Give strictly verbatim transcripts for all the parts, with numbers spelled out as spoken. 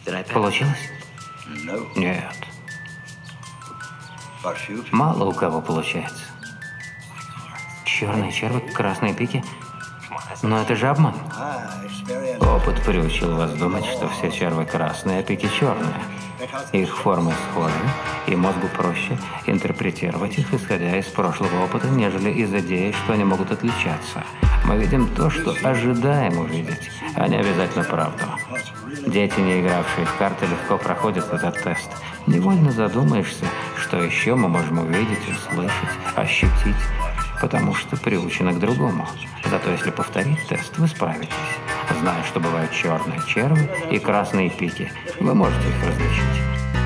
Получилось? Нет. Мало у кого получается. Черные черви, красные пики. Но это же обман. Опыт приучил вас думать, что все черви красные, а пики черные. Их формы схожи, и мозгу проще интерпретировать их, исходя из прошлого опыта, нежели из идеи, что они могут отличаться. Мы видим то, что ожидаем увидеть, а не обязательно правду. Дети, не игравшие в карты, легко проходят этот тест. Невольно задумаешься, что еще мы можем увидеть, услышать, ощутить, потому что приучены к другому. Зато если повторить тест, вы справитесь. Зная, что бывают черные черви и красные пики, вы можете их различить.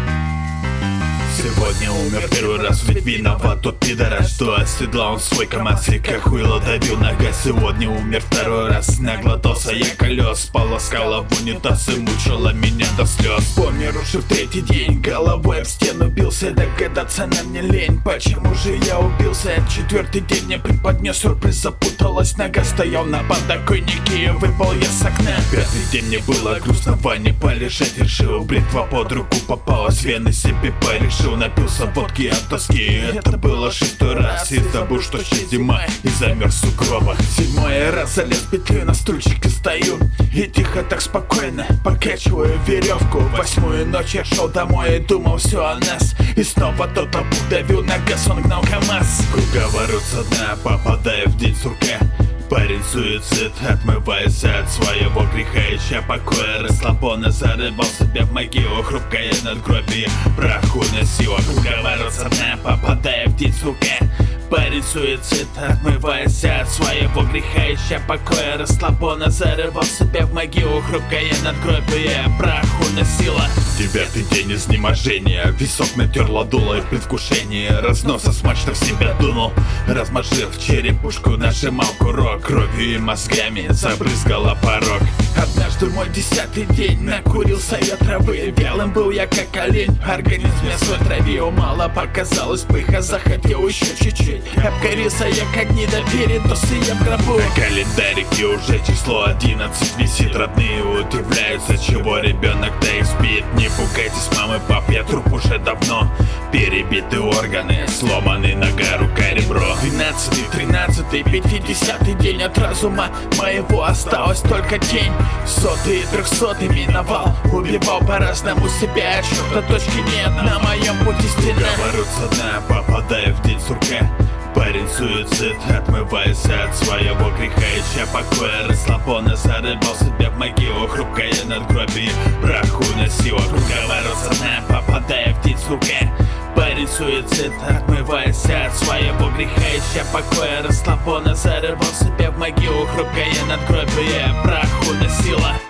Сегодня умер первый раз, ведь виноват тот пидорас, что оседлал он свой КамАЗ и как хуйло давил на газ. Сегодня умер второй раз, наглотался я колес, полоскала в унитаз и мучила меня до слез. Помер уже в третий день, головой об стену бился, догадаться на мне лень, почему же я убился. Четвертый день мне преподнес сюрприз, запуталась нога, стоял на подоконнике и выпал я с окна. Пятый день мне было грустно в ванне полежать, решил, бритва под руку попалась, вены себе порешил. Напился водки от тоски. Это было шестой раз, и забыл, что сейчас зима, и замерз в сугробах. Седьмой раз залез в петлю, на стульчике стою и тихо так спокойно покачиваю веревку. Восьмую ночь я шел домой и думал все о нас, и снова тот обух давил на газ, он гнал КамАЗ. Круговорот со дна, попадая в день сурка. Парень суицид, отмывается от своего греха, ища покоя, расслабленно зарывал себя в могилу, хрупкое надгробие праху носила. Круговорот со дна, попадая в день сука. Парень суицид, отмываясь от своего греха, ища покоя, расслабленно зарывал себя в могилу, хрупкое надгробие праху носила. Девятый день изнеможения, висок натерла дуло и в предвкушении разноса смачно в себя дунул, размажив черепушку, нажимал курок, кровью и мозгами забрызгала порог. Однажды мой десятый день, накурился я травы, вялым был я как олень, организм мясной травил, мало показалось пыха, захотел еще чуть-чуть. Обгорелся я как гнида, передосы я в гробу. На календарике уже число одиннадцать висит, родные удивляются, чего ребенок-то их спит. Не пугайтесь, мамы, пап, я труп уже давно, перебиты органы, сломаны нога, рука, ребро. Двенадцатый, тринадцатый, пятидесятый день от разума моего осталась только тень. Сотый и трехсотый миновал, убивал по-разному себя, отсчета точки нет, на моем пути стена. Круговорот со дна, попадая в день сурка. Парень суицид, отмываясь от своего греха, ища покоя, расслабленно зарывал себя в могилу, хрупкое надгробие праху носила. Круговорот со дна, попадая в день сука. Парень суицид, отмываясь от своего греха, ища покоя, расслабленно зарывал себя в могилу, хрупкое надгробие праху носила.